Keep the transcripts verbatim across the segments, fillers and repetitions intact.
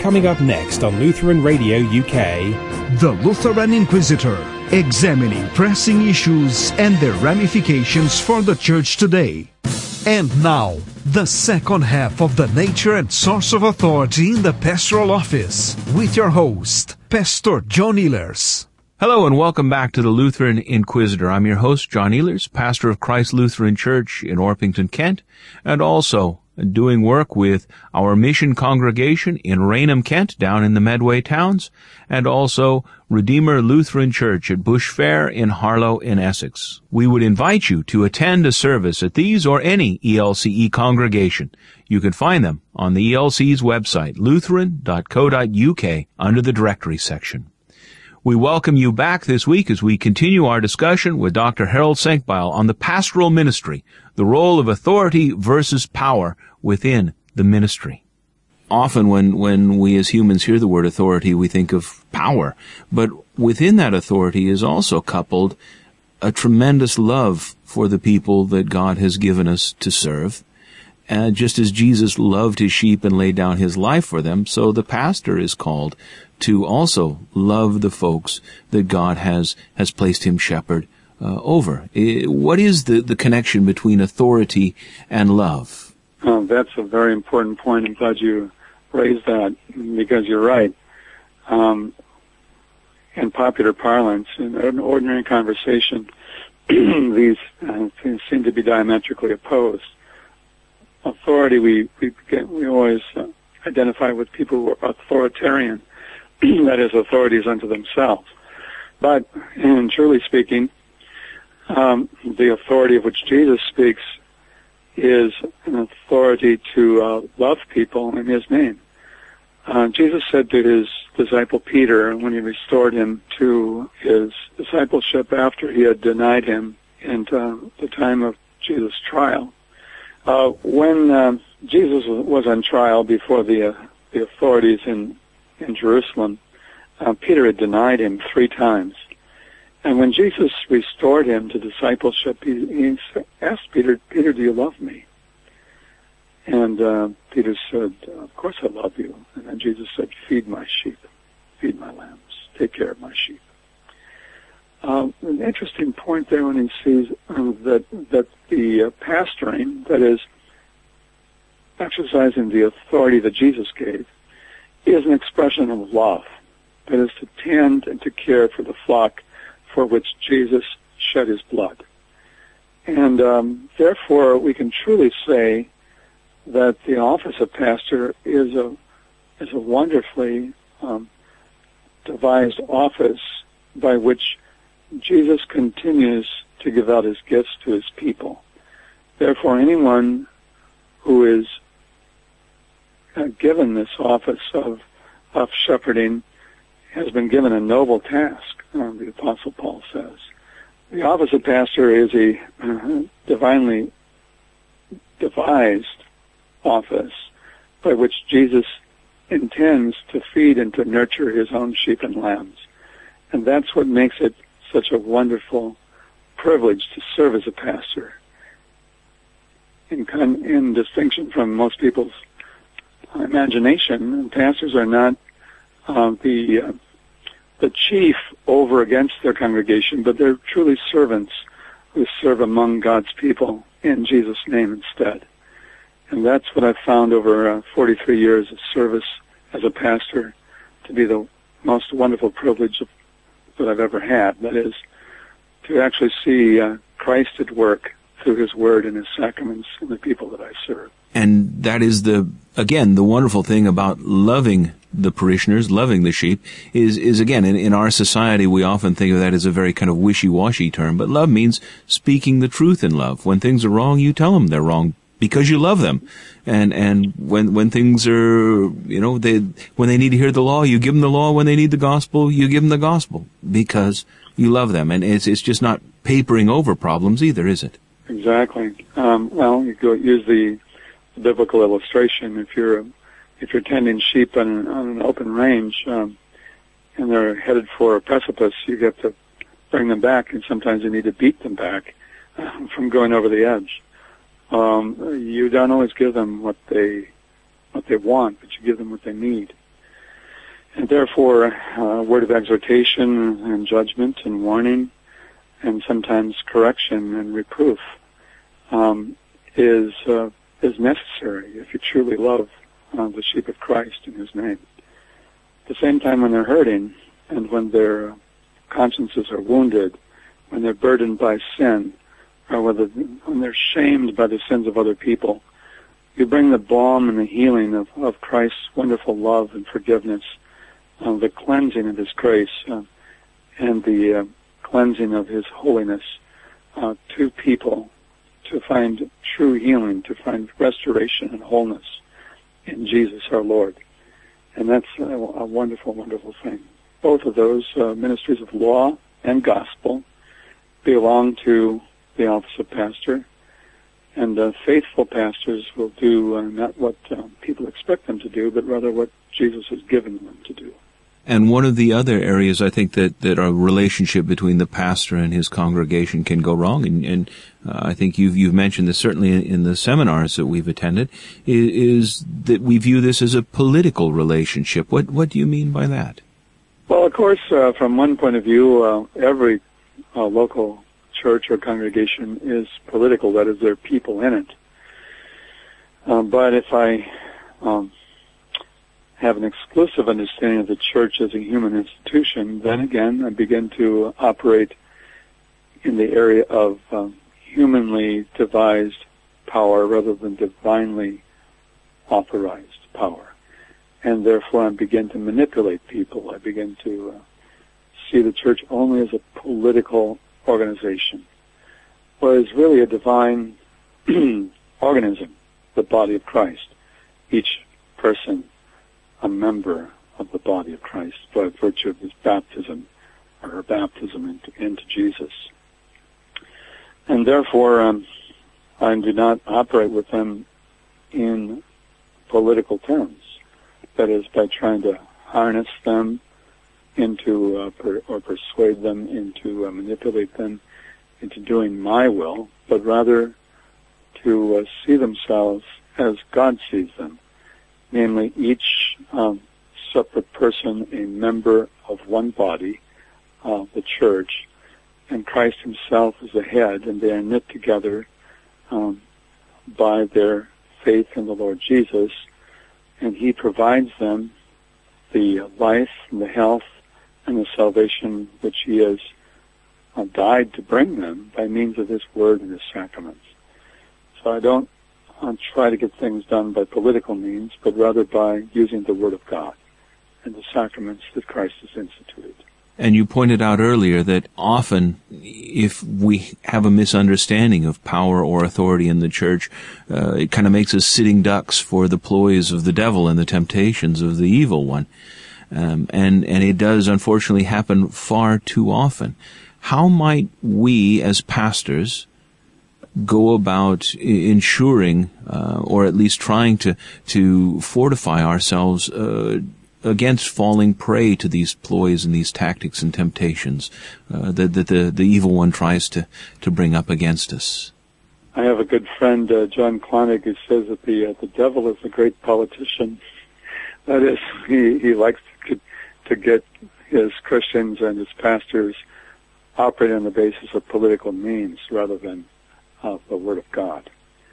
Coming up next on Lutheran Radio U K, The Lutheran Inquisitor, examining pressing issues and their ramifications for the Church today. And now, the second half of The Nature and Source of Authority in the Pastoral Office, with your host, Pastor John Ehlers. Hello and welcome back to the Lutheran Inquisitor. I'm your host, John Ehlers, pastor of Christ Lutheran Church in Orpington, Kent, and also doing work with our mission congregation in Raynham, Kent, down in the Medway towns, and also Redeemer Lutheran Church at Bush Fair in Harlow in Essex. We would invite you to attend a service at these or any E L C E congregation. You can find them on the E L C E's website, lutheran dot co dot U K, under the directory section. We welcome you back this week as we continue our discussion with Doctor Harold Senkbeil on the pastoral ministry, the role of authority versus power within the ministry. Often when, when we as humans hear the word authority, we think of power. But within that authority is also coupled a tremendous love for the people that God has given us to serve. And just as Jesus loved his sheep and laid down his life for them, so the pastor is called to also love the folks that God has, has placed him shepherd uh, over. What is the, the connection between authority and love? Oh, that's a very important point. I'm glad you raised that, because you're right. Um, in popular parlance, in an ordinary conversation, these uh, things seem to be diametrically opposed. Authority, we we, get, we always uh, identify with people who are authoritarian, that is, authorities unto themselves. But, in truly speaking, um, the authority of which Jesus speaks is an authority to uh, love people in his name. Uh, Jesus said to his disciple Peter, when he restored him to his discipleship after he had denied him in uh, the time of Jesus' trial, uh, when uh, Jesus was on trial before the uh, the authorities in in Jerusalem, uh, Peter had denied him three times. And when Jesus restored him to discipleship, he, he asked Peter, Peter, do you love me? And uh, Peter said, of course I love you. And then Jesus said, feed my sheep, feed my lambs, take care of my sheep. Uh, an interesting point there when he sees um, that, that the uh, pastoring, that is, exercising the authority that Jesus gave, is an expression of love. That is, to tend and to care for the flock for which Jesus shed his blood. And um, therefore, we can truly say that the office of pastor is a is a wonderfully um, devised office by which Jesus continues to give out his gifts to his people. Therefore, anyone who is uh, given this office of of shepherding has been given a noble task, uh, the Apostle Paul says. The office of pastor is a uh, divinely devised office by which Jesus intends to feed and to nurture his own sheep and lambs. And that's what makes it such a wonderful privilege to serve as a pastor. In, con- in distinction from most people's imagination, pastors are not uh, the uh, the chief over against their congregation, but they're truly servants who serve among God's people in Jesus' name instead. And that's what I've found over uh, forty-three years of service as a pastor to be the most wonderful privilege of, that I've ever had. That is, to actually see uh, Christ at work through his word and his sacraments in the people that I serve. And that is the, again, the wonderful thing about loving the parishioners, loving the sheep, is, is again, in, in our society, we often think of that as a very kind of wishy-washy term, but love means speaking the truth in love. When things are wrong, you tell them they're wrong because you love them. And, and when, when things are, you know, they, when they need to hear the law, you give them the law. When they need the gospel, you give them the gospel because you love them. And it's, it's just not papering over problems either, is it? Exactly. Um, well, you go use the biblical illustration. If you're if you're tending sheep on, on an open range um, and they're headed for a precipice, you get to bring them back, and sometimes you need to beat them back uh, from going over the edge. Um, you don't always give them what they what they want, but you give them what they need. And therefore, a uh, word of exhortation and judgment and warning, and sometimes correction and reproof, um, is uh, is necessary if you truly love uh, the sheep of Christ in His name. At the same time, when they're hurting and when their consciences are wounded, when they're burdened by sin, or whether when they're shamed by the sins of other people, you bring the balm and the healing of, of Christ's wonderful love and forgiveness, uh, the cleansing of His grace, uh, and the uh, cleansing of His holiness uh, to people, to find true healing, to find restoration and wholeness in Jesus our Lord. And that's a, a wonderful, wonderful thing. Both of those uh, ministries of law and gospel belong to the office of pastor, and uh, faithful pastors will do uh, not what uh, people expect them to do, but rather what Jesus has given them to do. And one of the other areas I think that, that a relationship between the pastor and his congregation can go wrong, and, and uh, I think you've, you've mentioned this certainly in, in the seminars that we've attended, is, is that we view this as a political relationship. What, what do you mean by that? Well, of course, uh, from one point of view, uh, every uh, local church or congregation is political. That is, there are people in it. Um, but if I um, have an exclusive understanding of the church as a human institution, then again I begin to operate in the area of um, humanly devised power rather than divinely authorized power. And therefore I begin to manipulate people. I begin to uh, see the church only as a political organization, whereas really a divine organism, the body of Christ, each person a member of the body of Christ by virtue of his baptism or her baptism into, into Jesus. And therefore, um, I do not operate with them in political terms. That is, by trying to harness them into, uh, per, or persuade them into, uh, manipulate them into doing my will, but rather to uh, see themselves as God sees them, namely each um, separate person a member of one body, uh, the church, and Christ himself is the head, and they are knit together um, by their faith in the Lord Jesus, and he provides them the life and the health and the salvation which he has uh, died to bring them by means of his word and his sacraments. So I don't uh, try to get things done by political means, but rather by using the word of God and the sacraments that Christ has instituted. And you pointed out earlier that often if we have a misunderstanding of power or authority in the church, uh, it kind of makes us sitting ducks for the ploys of the devil and the temptations of the evil one. Um, and, and it does unfortunately happen far too often. How might we as pastors go about ensuring, uh, or at least trying to, to fortify ourselves, uh, against falling prey to these ploys and these tactics and temptations uh, that, that the, the evil one tries to, to bring up against us? I have a good friend, uh, John Klonig, who says that the uh, the devil is a great politician. That is, he, he likes to, to get his Christians and his pastors operating on the basis of political means rather than uh, the Word of God.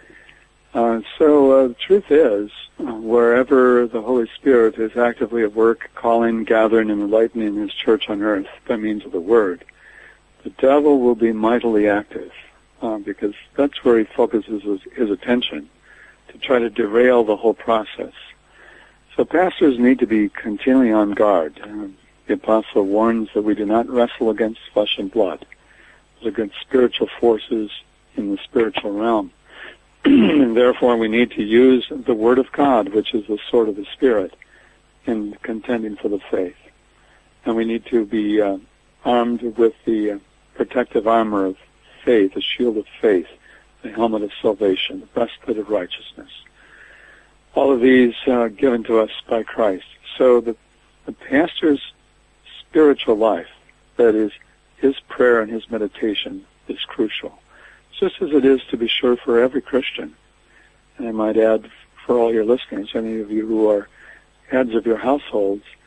Uh, so uh, the truth is, uh, wherever the Holy Spirit is actively at work, calling, gathering, and enlightening his church on earth by means of the Word, the devil will be mightily active, uh, because that's where he focuses his, his attention, to try to derail the whole process. So pastors need to be continually on guard. Uh, the apostle warns that we do not wrestle against flesh and blood, but against spiritual forces in the spiritual realm. And therefore we need to use the Word of God, which is the sword of the Spirit, in contending for the faith. And we need to be uh, armed with the uh, protective armor of faith, the shield of faith, the helmet of salvation, the breastplate of righteousness. All of these uh, given to us by Christ. So the, the pastor's spiritual life, that is, his prayer and his meditation, is crucial. Just as it is, to be sure, for every Christian. And I might add, for all your listeners, any of you who are heads of your households,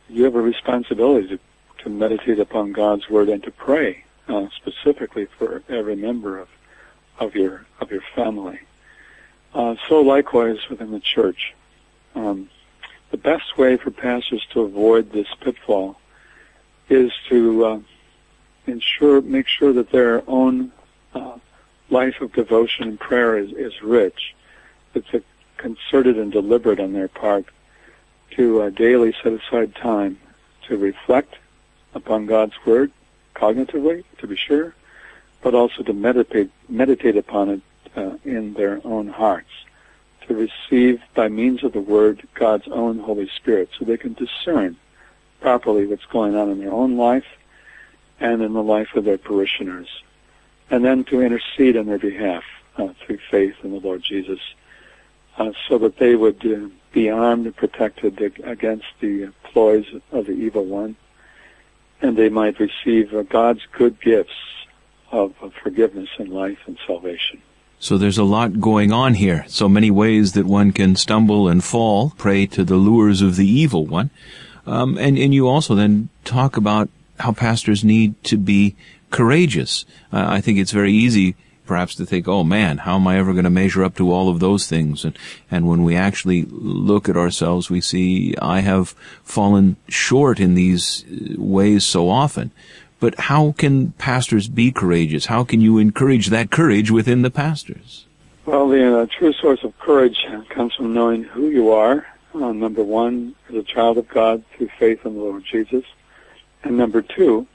you have a responsibility to, to meditate upon God's Word and to pray uh, specifically for every member of, of your of your family. Uh, so likewise within the church. Um, the best way for pastors to avoid this pitfall is to uh, ensure, make sure that their own uh, life of devotion and prayer is, is rich. It's a concerted and deliberate on their part to uh, daily set aside time to reflect upon God's Word, cognitively, to be sure, but also to meditate, meditate upon it uh, in their own hearts, to receive by means of the Word God's own Holy Spirit, so they can discern properly what's going on in their own life and in the life of their parishioners, and then to intercede on their behalf uh, through faith in the Lord Jesus, uh, so that they would uh, be armed and protected against the ploys of the evil one, and they might receive uh, God's good gifts of, of forgiveness and life and salvation. So there's a lot going on here. So many ways that one can stumble and fall, prey to the lures of the evil one. Um, and, and you also then talk about how pastors need to be courageous. Uh, I think it's very easy perhaps to think, oh man, how am I ever going to measure up to all of those things? And, and when we actually look at ourselves, we see I have fallen short in these ways so often. But how can pastors be courageous? How can you encourage that courage within the pastors? Well, the uh, true source of courage comes from knowing who you are. Uh, number one, as a child of God through faith in the Lord Jesus. And number two,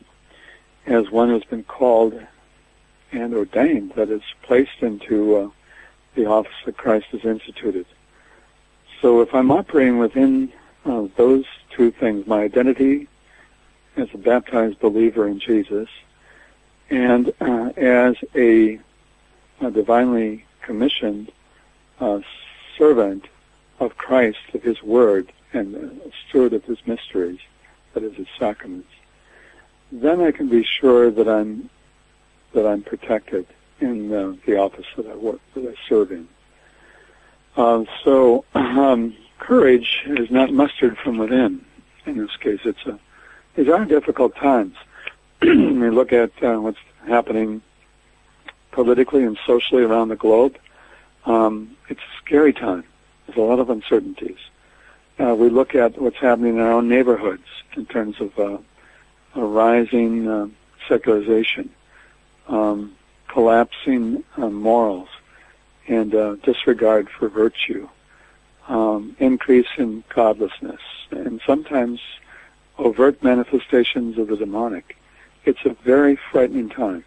as one who's been called and ordained, that is placed into uh, the office that Christ has instituted. So if I'm operating within uh, those two things, my identity as a baptized believer in Jesus, and uh, as a, a divinely commissioned uh, servant of Christ, of His Word, and a steward of His mysteries, that is His sacraments, then I can be sure that I'm that I'm protected in uh, the office that I work, that I serve in. Uh, so um, courage is not mustered from within. In this case, it's a these are difficult times. We look at uh, what's happening politically and socially around the globe. Um, it's a scary time. There's a lot of uncertainties. Uh, we look at what's happening in our own neighborhoods in terms of uh, a rising uh, secularization, um, collapsing uh, morals, and uh, disregard for virtue, um, increase in godlessness, and sometimes overt manifestations of the demonic. It's a very frightening time.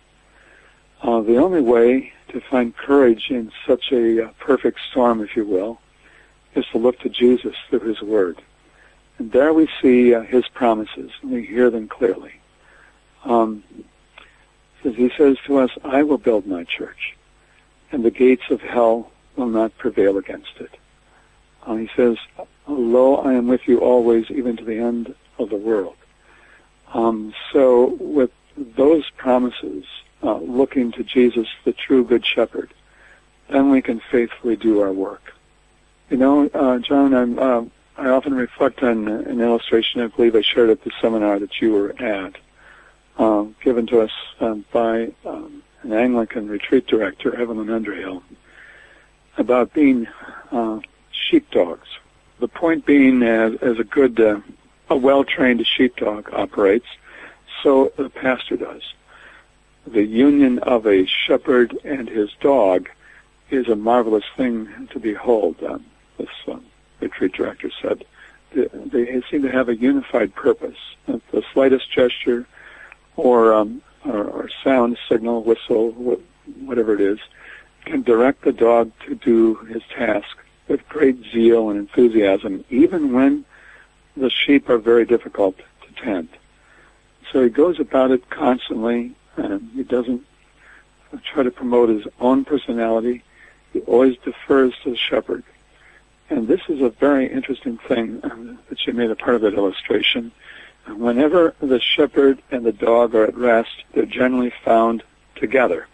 Uh, the only way to find courage in such a uh, perfect storm, if you will, is to look to Jesus through His Word. And there we see uh, His promises, and we hear them clearly. Um, as He says to us, I will build my church, and the gates of hell will not prevail against it. Uh, he says, lo, I am with you always, even to the end of the world. Um, so with those promises, uh, looking to Jesus, the true Good Shepherd, then we can faithfully do our work. You know, uh, John, I'm, uh, I often reflect on an illustration I believe I shared at the seminar that you were at, uh, given to us um, by um, an Anglican retreat director, Evelyn Underhill, about being uh, sheepdogs. The point being, as, as a good, uh, a well-trained sheepdog operates, so the pastor does. The union of a shepherd and his dog is a marvelous thing to behold. Um, this um, retreat director said they, they seem to have a unified purpose. If the slightest gesture or, um, or, or sound, signal, whistle, whatever it is, can direct the dog to do his task with great zeal and enthusiasm, even when the sheep are very difficult to tend. So he goes about it constantly, and he doesn't try to promote his own personality. He always defers to the shepherd. And this is a very interesting thing that she made a part of that illustration. Whenever the shepherd and the dog are at rest, they're generally found together.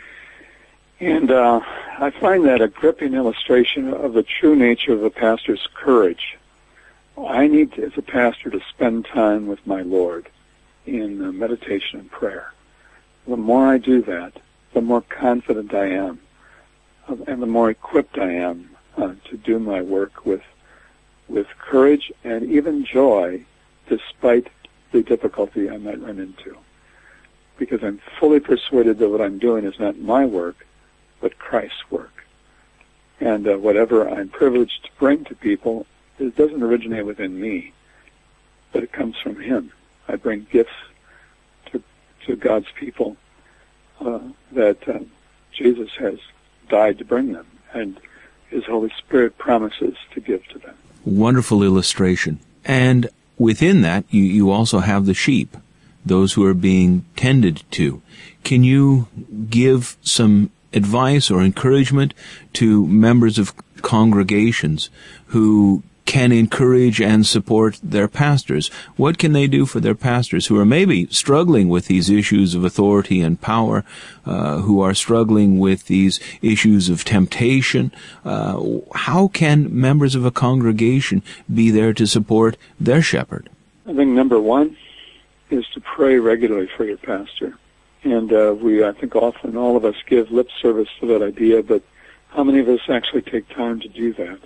And uh, I find that a gripping illustration of the true nature of the pastor's courage. I need to, as a pastor, to spend time with my Lord in uh, meditation and prayer. The more I do that, the more confident I am, uh, and the more equipped I am uh, to do my work with with courage and even joy, despite the difficulty I might run into. Because I'm fully persuaded that what I'm doing is not my work, but Christ's work. And uh, whatever I'm privileged to bring to people, it doesn't originate within me, but it comes from Him. I bring gifts to, to God's people uh, that uh, Jesus has died to bring them, and His Holy Spirit promises to give to them. Wonderful illustration. And within that, you, you also have the sheep, those who are being tended to. Can you give some advice or encouragement to members of congregations who can encourage and support their pastors? What can they do for their pastors who are maybe struggling with these issues of authority and power, uh, who are struggling with these issues of temptation? Uh, how can members of a congregation be there to support their shepherd? I think number one is to pray regularly for your pastor. And uh, we, I think often all of us give lip service to that idea, but how many of us actually take time to do that?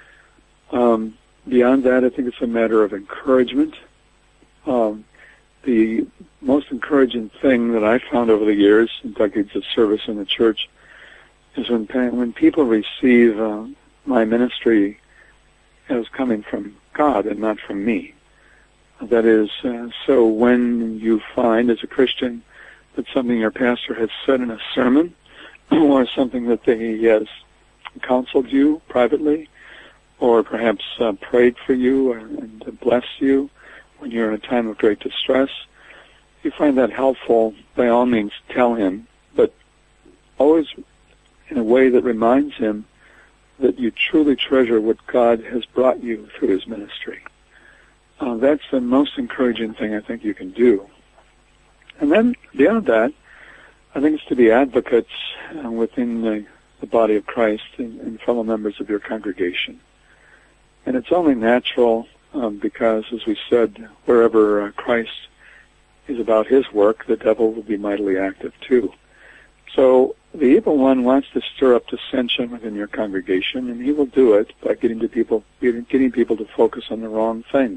Um, beyond that, I think it's a matter of encouragement. Um, the most encouraging thing that I found over the years in decades of service in the church is when when people receive uh, my ministry as coming from God and not from me. That is, uh, so when you find as a Christian that something your pastor has said in a sermon or something that he has counseled you privately, or perhaps uh, prayed for you and, and blessed you when you're in a time of great distress, if you find that helpful, by all means tell him, but always in a way that reminds him that you truly treasure what God has brought you through His ministry. Uh, that's the most encouraging thing I think you can do. And then beyond that, I think it's to be advocates uh, within the, the body of Christ and, and fellow members of your congregation. And it's only natural um, because, as we said, wherever uh, Christ is about His work, the devil will be mightily active too. So the evil one wants to stir up dissension within your congregation, and he will do it by getting to people, getting, getting people to focus on the wrong things,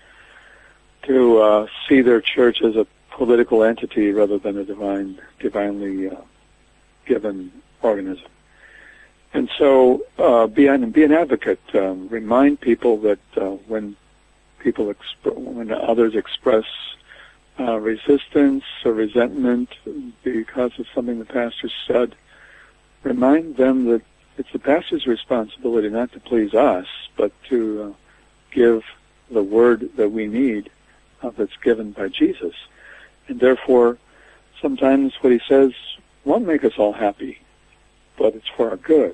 to uh, see their church as a political entity rather than a divine, divinely uh, given organism. And so, uh, be an, be an advocate. Um, remind people that uh, when people, exp- when others express uh, resistance or resentment because of something the pastor said, remind them that it's the pastor's responsibility not to please us, but to uh, give the word that we need uh, that's given by Jesus. And therefore, sometimes what he says won't make us all happy, but it's for our good.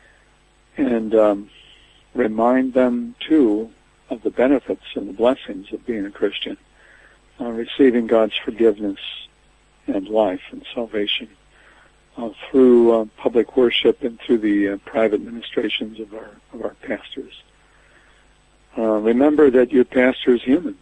And um, remind them, too, of the benefits and the blessings of being a Christian, uh, receiving God's forgiveness and life and salvation uh, through uh, public worship and through the uh, private ministrations of our of our pastors. Uh, remember that your pastor is human.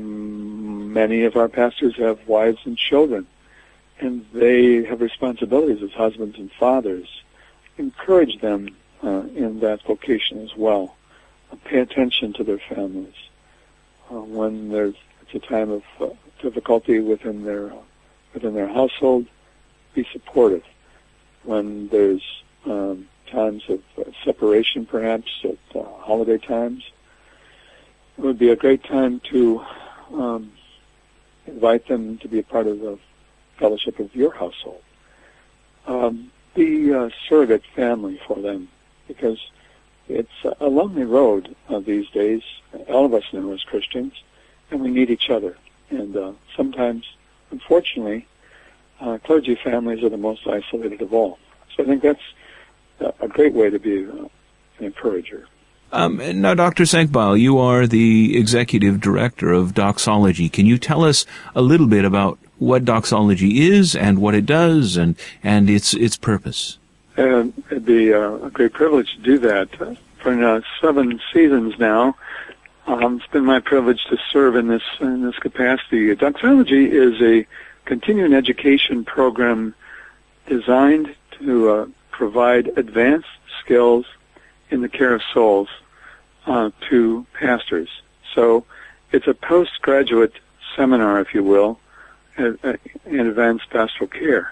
Many of our pastors have wives and children, and they have responsibilities as husbands and fathers. Encourage them uh, in that vocation as well. Uh, pay attention to their families. Uh, when there's it's a time of uh, difficulty within their uh, within their household, be supportive. When there's um, times of uh, separation, perhaps at uh, holiday times, it would be a great time to um, invite them to be a part of the fellowship of your household. Um, be a surrogate family for them, because it's a lonely road uh, these days. All of us know as Christians, and we need each other. And uh, sometimes, unfortunately, uh, clergy families are the most isolated of all. So I think that's a great way to be uh, an encourager. Um, now, Doctor Senkbeil, you are the executive director of Doxology. Can you tell us a little bit about what Doxology is and what it does and, and its its purpose? Uh, it'd be uh, a great privilege to do that. Uh, for uh, seven seasons now, Um, it's been my privilege to serve in this in this capacity. Doxology is a continuing education program designed to uh, provide advanced skills in the care of souls uh, to pastors. So it's a postgraduate seminar, if you will, in advanced pastoral care.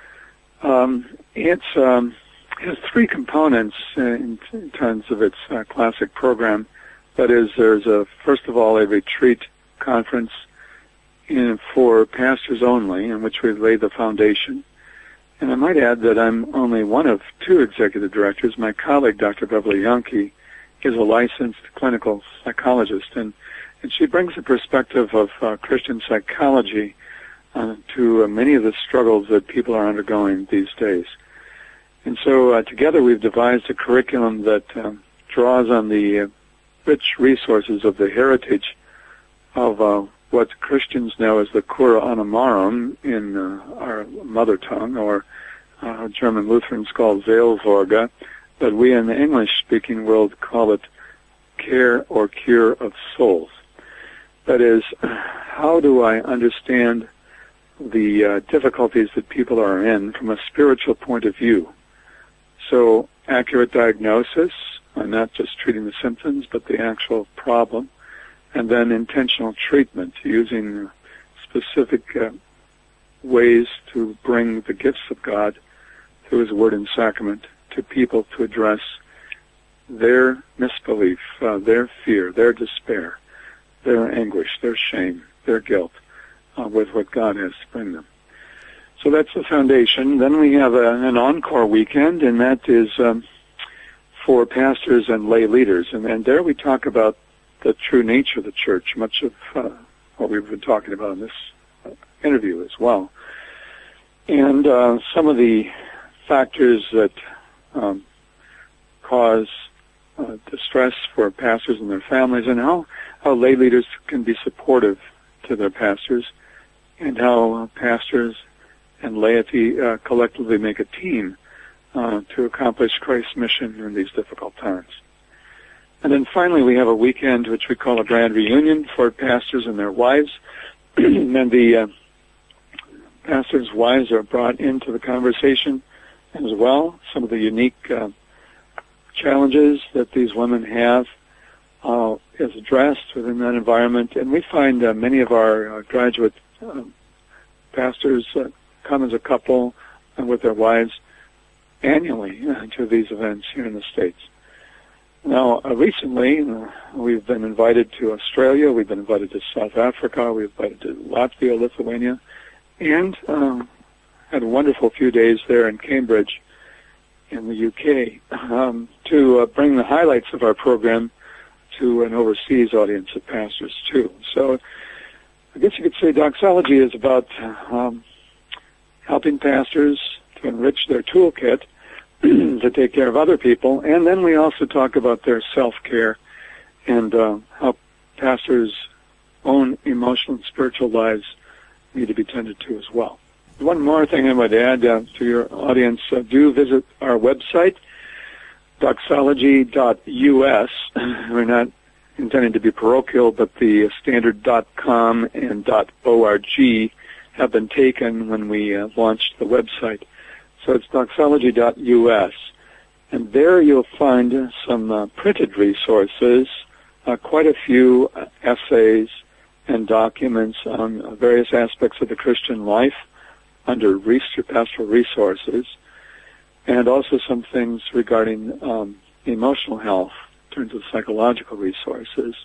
Um, it's um, it has three components in, in terms of its uh, classic program. That is, there's a first of all a retreat conference in, for pastors only, in which we've laid the foundation. And I might add that I'm only one of two executive directors. My colleague, Doctor Beverly Yonke, is a licensed clinical psychologist, and, and she brings a perspective of uh, Christian psychology uh, to uh, many of the struggles that people are undergoing these days. And so uh, together we've devised a curriculum that uh, draws on the uh, rich resources of the heritage of uh, what Christians know as the Cura Animarum in uh, our mother tongue, or uh, German Lutherans call Seelsorge, but we in the English-speaking world call it care or cure of souls. That is, how do I understand the uh, difficulties that people are in from a spiritual point of view? So, accurate diagnosis, uh, not just treating the symptoms, but the actual problem, and then intentional treatment using specific uh, ways to bring the gifts of God through His Word and Sacrament to people to address their misbelief, uh, their fear, their despair, their anguish, their shame, their guilt uh, with what God has to bring them. So that's the foundation. Then we have a, an encore weekend, and that is um, for pastors and lay leaders. And, and there we talk about the true nature of the church, much of uh, what we've been talking about in this uh, interview as well. And uh, some of the factors that um, cause uh, distress for pastors and their families, and how, how lay leaders can be supportive to their pastors, and how uh, pastors and laity uh, collectively make a team uh, to accomplish Christ's mission in these difficult times. And then finally we have a weekend which we call a grand reunion for pastors and their wives. And the uh, pastors' wives are brought into the conversation as well. Some of the unique uh, challenges that these women have uh, is addressed within that environment. And we find uh, many of our uh, graduate uh, pastors uh, come as a couple and with their wives annually uh, to these events here in the States. Now, uh, recently, uh, we've been invited to Australia, we've been invited to South Africa, we've been invited to Latvia, Lithuania, and um, had a wonderful few days there in Cambridge in the U K um, to uh, bring the highlights of our program to an overseas audience of pastors, too. So I guess you could say doxology is about um, helping pastors to enrich their toolkit to take care of other people, and then we also talk about their self-care and uh, how pastors' own emotional and spiritual lives need to be tended to as well. One more thing I would add uh, to your audience, uh, do visit our website, doxology dot U S. We're not intending to be parochial, but the standard .com and .org have been taken when we uh, launched the website. So it's doxology dot U S, and there you'll find some uh, printed resources, uh, quite a few uh, essays and documents on uh, various aspects of the Christian life under pastoral resources, and also some things regarding um, emotional health in terms of psychological resources.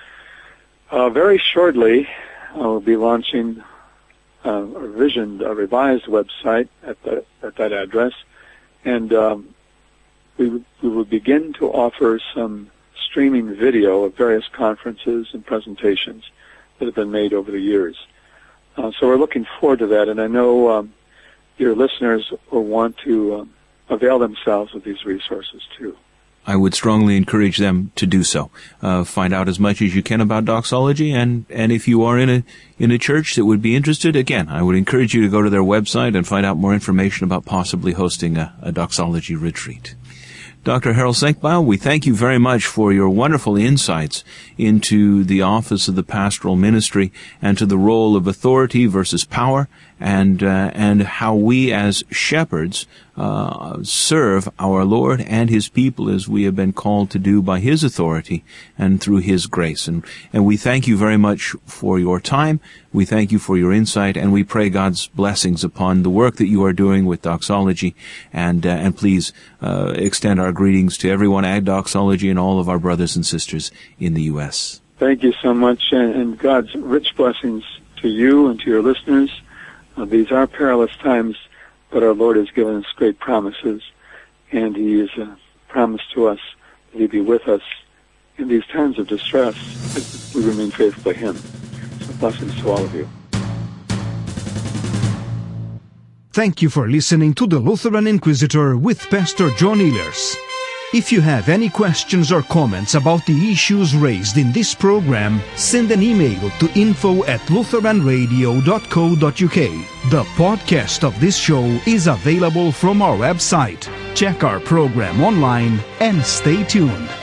Uh, very shortly, I'll be launching Uh, a revisioned, a revised website at, the, at that address, and um, we, we will begin to offer some streaming video of various conferences and presentations that have been made over the years. Uh, so we're looking forward to that, and I know um, your listeners will want to um, avail themselves of these resources too. I would strongly encourage them to do so. Uh, find out as much as you can about doxology, and, and if you are in a in a church that would be interested, again, I would encourage you to go to their website and find out more information about possibly hosting a, a doxology retreat. Doctor Harold Senkbeil, we thank you very much for your wonderful insights into the office of the pastoral ministry and to the role of authority versus power, and uh, and how we as shepherds uh, serve our Lord and His people as we have been called to do by His authority and through His grace. And, and we thank you very much for your time. We thank you for your insight, and we pray God's blessings upon the work that you are doing with Doxology. And uh, and please uh, extend our greetings to everyone at Doxology and all of our brothers and sisters in the U S Thank you so much, and, and God's rich blessings to you and to your listeners. Uh, these are perilous times, but our Lord has given us great promises, and He has uh, promised to us that He'd be with us in these times of distress if we remain faithful to Him. So blessings to all of you. Thank you for listening to the Lutheran Inquisitor with Pastor John Ehlers. If you have any questions or comments about the issues raised in this program, send an email to info at lutheran radio dot co dot uk. The podcast of this show is available from our website. Check our program online and stay tuned.